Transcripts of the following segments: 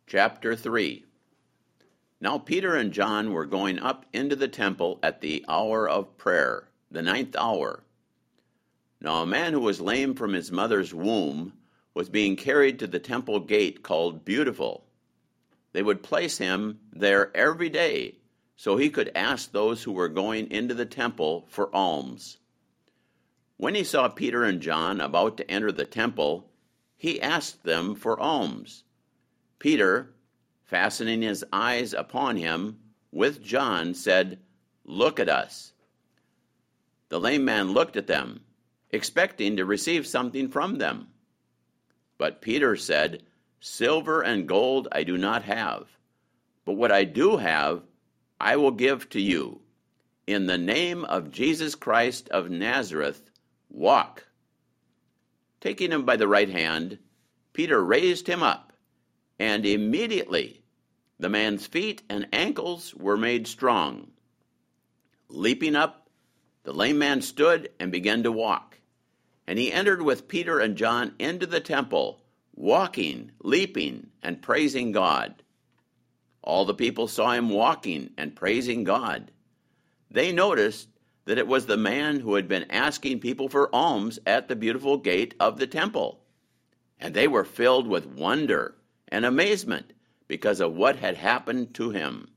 Chapter 3. Now Peter and John were going up into the temple at the hour of prayer, the 9th hour. Now a man who was lame from his mother's womb was being carried to the temple gate called Beautiful. They would place him there every day, so he could ask those who were going into the temple for alms. When he saw Peter and John about to enter the temple, he asked them for alms. Peter, fastening his eyes upon him with John, said, "Look at us." The lame man looked at them, expecting to receive something from them. But Peter said, "Silver and gold I do not have, but what I do have I will give to you. In the name of Jesus Christ of Nazareth, walk." Taking him by the right hand, Peter raised him up, and immediately the man's feet and ankles were made strong. Leaping up, the lame man stood and began to walk. And he entered with Peter and John into the temple, walking, leaping, and praising God. All the people saw him walking and praising God. They noticed that it was the man who had been asking people for alms at the beautiful gate of the temple. And they were filled with wonder and amazement because of what had happened to him.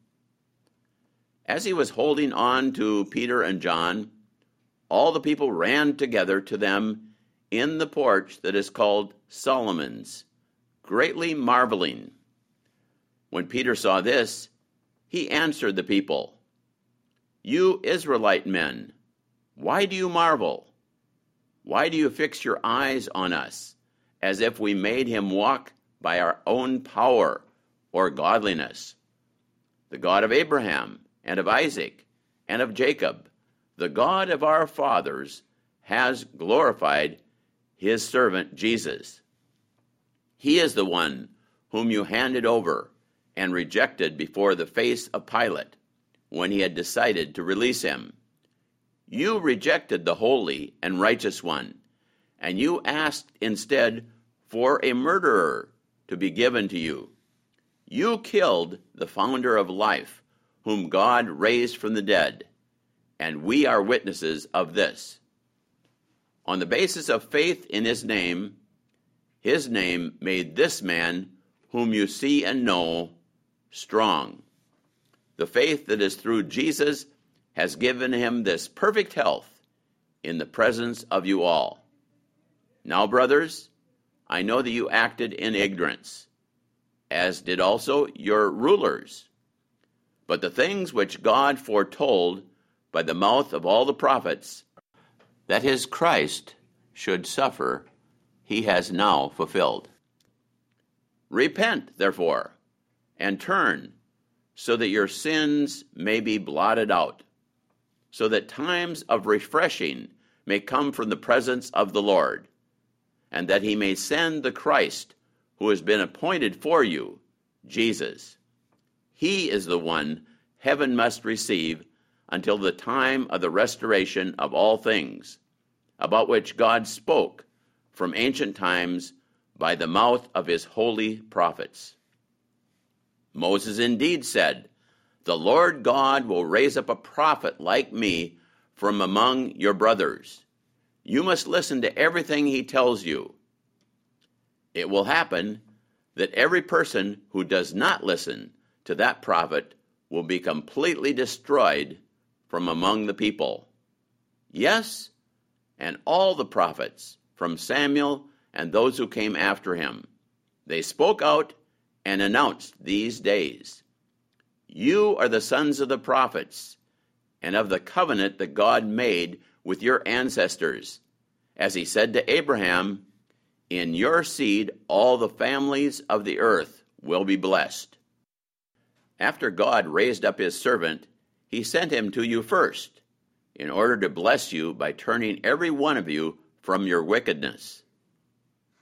As he was holding on to Peter and John, all the people ran together to them in the porch that is called Solomon's, greatly marveling. When Peter saw this, he answered the people, "You Israelite men, why do you marvel? Why do you fix your eyes on us, as if we made him walk by our own power or godliness? The God of Abraham and of Isaac and of Jacob, the God of our fathers, has glorified his servant Jesus. He is the one whom you handed over and rejected before the face of Pilate when he had decided to release him. You rejected the holy and righteous one, and you asked instead for a murderer to be given to you. You killed the founder of life, whom God raised from the dead, and we are witnesses of this. On the basis of faith in his name made this man, whom you see and know, strong. The faith that is through Jesus has given him this perfect health in the presence of you all. Now, brothers, I know that you acted in ignorance, as did also your rulers. But the things which God foretold by the mouth of all the prophets, that his Christ should suffer, he has now fulfilled. Repent, therefore, and turn, so that your sins may be blotted out, so that times of refreshing may come from the presence of the Lord, and that he may send the Christ who has been appointed for you, Jesus. He is the one heaven must receive until the time of the restoration of all things, about which God spoke from ancient times by the mouth of his holy prophets. Moses indeed said, "The Lord God will raise up a prophet like me from among your brothers. You must listen to everything he tells you." It will happen that every person who does not listen to that prophet will be completely destroyed from among the people. Yes, and all the prophets, from Samuel and those who came after him, they spoke out and announced these days. You are the sons of the prophets, and of the covenant that God made with your ancestors, as he said to Abraham, "In your seed all the families of the earth will be blessed." After God raised up his servant, he sent him to you first, in order to bless you by turning every one of you from your wickedness.